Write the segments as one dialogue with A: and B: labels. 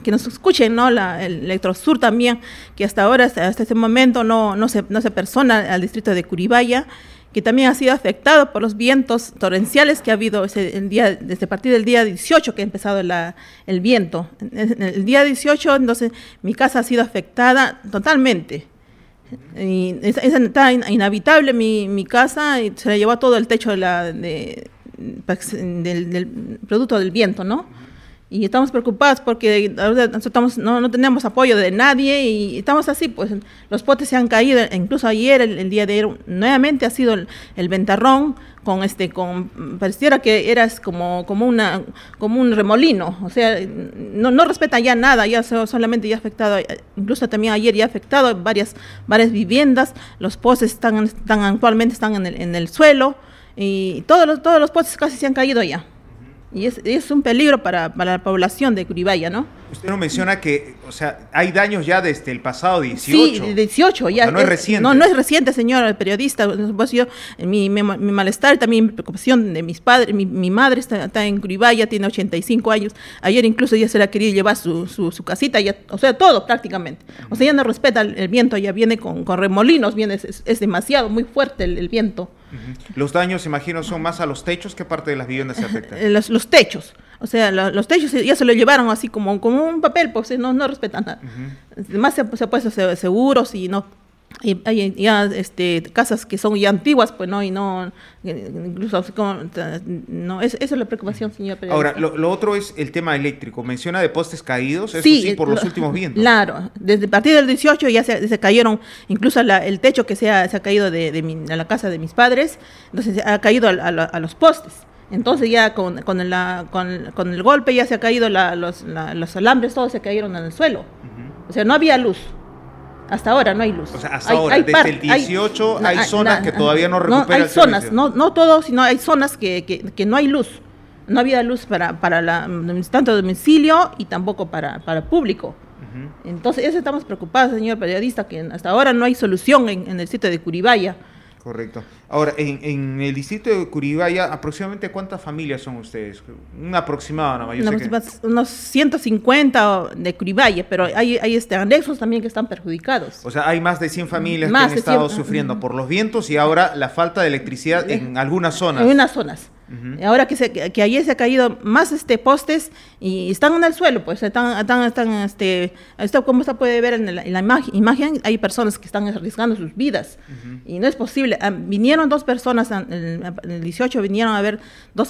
A: que nos escuchen, ¿no? El Electrosur también, que hasta este momento no se persona al distrito de Curibaya, que también ha sido afectado por los vientos torrenciales que ha habido desde a partir del día 18 que ha empezado el viento. El día 18, entonces, mi casa ha sido afectada totalmente. Y está inhabitable mi casa, y se le llevó todo el techo del producto del viento, ¿no? Y estamos preocupados porque nosotros no tenemos apoyo de nadie y estamos así, pues los postes se han caído, incluso ayer, el día de ayer, nuevamente ha sido el ventarrón pareciera que eras como un remolino, o sea, no respeta ya nada, ya solamente ya ha afectado, incluso también ayer ya ha afectado varias viviendas, los postes actualmente están en el suelo y todos los postes casi se han caído ya. Y es un peligro para la población de Curibaya, ¿no?
B: Usted nos menciona que, o sea, hay daños ya desde el pasado 18.
A: Sí, 18, ya.
B: O sea, no es reciente.
A: No es reciente, señor periodista. Pues yo, mi malestar, también mi preocupación de mis padres, mi madre está en Curibaya, tiene 85 años. Ayer incluso ya se la quería llevar su casita, ya, o sea, todo prácticamente. O sea, ya no respeta el viento, ya viene con remolinos, es demasiado, muy fuerte el viento.
B: Los daños, imagino, son más a los techos. ¿Qué parte de las viviendas se afectan?
A: Los techos. O sea, los techos ya se lo llevaron así como un papel, pues no respetan nada. Además se ha puesto seguros y no. Hay ya casas que son ya antiguas, pues no, y no, incluso no, esa es la preocupación, señor periodista.
B: Ahora, lo otro es el tema eléctrico. Menciona de postes caídos, eso sí, por los últimos vientos.
A: Claro, desde a partir del 18 ya se cayeron, incluso el techo que se ha caído de la casa de mis padres, entonces ha caído a los postes. Entonces ya con el golpe ya se ha caído los alambres, todos se cayeron en el suelo. O sea, no había luz. Hasta ahora no hay luz.
B: O sea, hasta ahora, desde el 18 hay zonas que todavía no recuperan el servicio.
A: Hay zonas, no todo, sino hay zonas que no hay luz. No había luz para tanto domicilio y tampoco para público. Entonces, eso estamos preocupados, señor periodista, que hasta ahora no hay solución en el sitio de Curibaya.
B: Correcto. Ahora, en el distrito de Curibaya, ¿aproximadamente cuántas familias son ustedes? Un aproximado, ¿no?
A: Unos 150 de Curibaya, pero hay anexos también que están perjudicados.
B: O sea, hay más de 100 familias que han estado sufriendo por los vientos y ahora la falta de electricidad en algunas zonas.
A: En unas zonas. Ahora que ayer se ha caído más postes y están en el suelo, pues están como se puede ver en la imagen, hay personas que están arriesgando sus vidas y no es posible. Vinieron dos personas, en el 18 vinieron a ver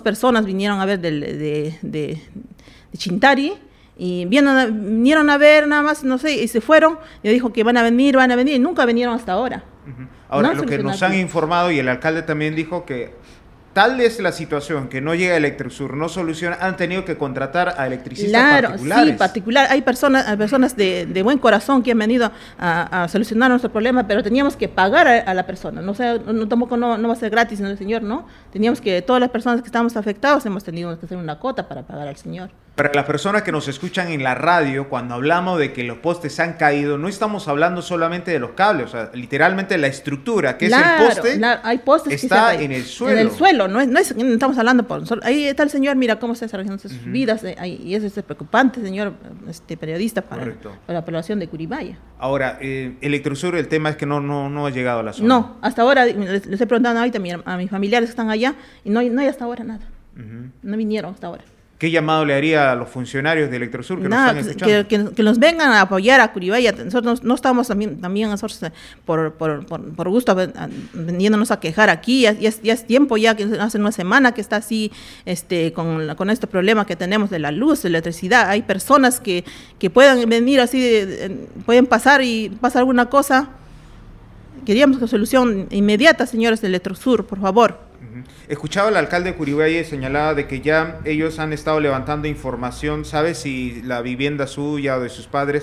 A: de Chintari, y vinieron a ver nada más, no sé, y se fueron, y dijo que van a venir, y nunca vinieron hasta ahora.
B: Ahora, lo que nos han informado, y el alcalde también dijo que tal es la situación que no llega Electrosur, no soluciona, han tenido que contratar a electricistas particulares.
A: Sí, particular. Hay personas de buen corazón que han venido a solucionar nuestro problema, pero teníamos que pagar a la persona. Tampoco no va a ser gratis, ¿no, señor? ¿No? Teníamos que, todas las personas que estamos afectados, hemos tenido que hacer una cuota para pagar al señor.
B: Para las personas que nos escuchan en la radio, cuando hablamos de que los postes han caído, no estamos hablando solamente de los cables, o sea, literalmente la estructura, que es el poste,
A: hay postes
B: está en el suelo.
A: En el suelo, no estamos hablando ahí está el señor, mira cómo está desarrollando sus vidas, y eso es preocupante, señor periodista, para la población de Curibaya.
B: Ahora, Electrosur, el tema es que no ha llegado a la zona.
A: No, hasta ahora, les he preguntado ahorita a mis familiares que están allá, y no hay hasta ahora nada. No vinieron hasta ahora.
B: ¿Qué llamado le haría a los funcionarios de Electrosur que nos están escuchando?
A: Que nos vengan a apoyar a Curibaya. Nosotros no estamos también nosotros por gusto veniéndonos a quejar aquí. Ya es tiempo, ya que hace una semana que está así con este problema que tenemos de la luz, de la electricidad. Hay personas que puedan venir así, pueden pasar y pasa alguna cosa. Queríamos una solución inmediata, señores de Electrosur, por favor.
B: Escuchaba al alcalde de Curibaya y señalaba de que ya ellos han estado levantando información. ¿Sabe si la vivienda suya o de sus padres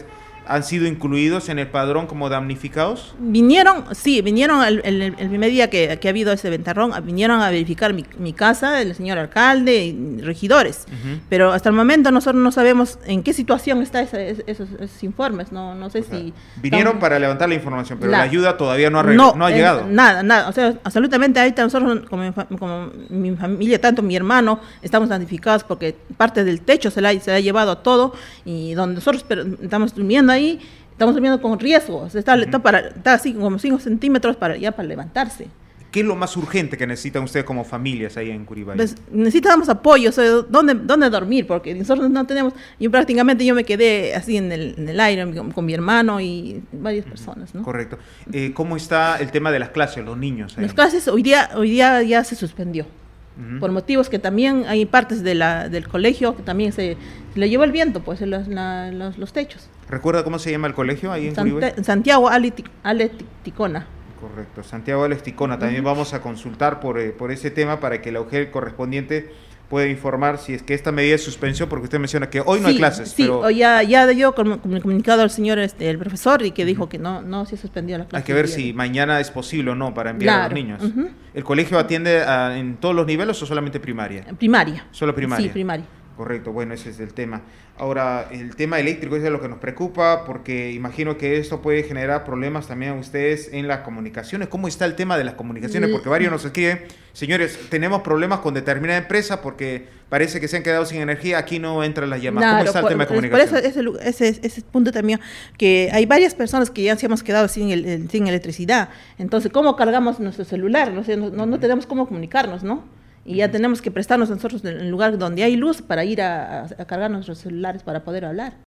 B: han sido incluidos en el padrón como damnificados?
A: Vinieron el primer día que ha habido ese ventarrón, vinieron a verificar mi casa, el señor alcalde y regidores, pero hasta el momento nosotros no sabemos en qué situación están esos informes, no sé si...
B: Vinieron para levantar la información, pero la ayuda todavía no ha llegado.
A: Nada, o sea, absolutamente ahorita nosotros como mi familia, tanto mi hermano, estamos damnificados porque parte del techo se ha llevado a todo, y donde nosotros estamos durmiendo ahí, estamos durmiendo con riesgos, está así como 5 centímetros para levantarse.
B: ¿Qué es lo más urgente que necesitan ustedes como familias ahí en Curibay?
A: Pues necesitamos apoyo, o sea, ¿dónde dormir? Porque nosotros no tenemos, yo me quedé así en el aire con mi hermano y varias personas, ¿no?
B: Correcto. ¿Cómo está el tema de las clases, los niños?
A: Las clases hoy día ya se suspendió. Por motivos que también hay partes del colegio que también se le llevó el viento, pues los techos.
B: ¿Recuerda cómo se llama el colegio ahí en Curibay?
A: Santiago Aleticona.
B: Correcto, Santiago Aleticona. También vamos a consultar por ese tema para que la UGEL correspondiente pueda informar si es que esta medida de suspensión, porque usted menciona que hoy no hay clases.
A: Sí, pero ya dio comunicado al señor el profesor y que dijo que no se suspendió la clase.
B: Hay que ver si mañana es posible o no para enviar a los niños. ¿El colegio atiende en todos los niveles o solamente primaria?
A: Primaria.
B: Solo primaria.
A: Sí, primaria.
B: Correcto, bueno, ese es el tema. Ahora, el tema eléctrico es de lo que nos preocupa, porque imagino que esto puede generar problemas también a ustedes en las comunicaciones. ¿Cómo está el tema de las comunicaciones? Porque varios nos escriben, señores, tenemos problemas con determinada empresa porque parece que se han quedado sin energía, aquí no entran las llamadas. ¿Cómo está el tema de comunicaciones?
A: Por eso ese punto también, que hay varias personas que ya se hemos quedado sin electricidad. Entonces, ¿cómo cargamos nuestro celular? No tenemos cómo comunicarnos, ¿no? Y ya tenemos que prestarnos nosotros en el lugar donde hay luz para ir a cargar nuestros celulares para poder hablar.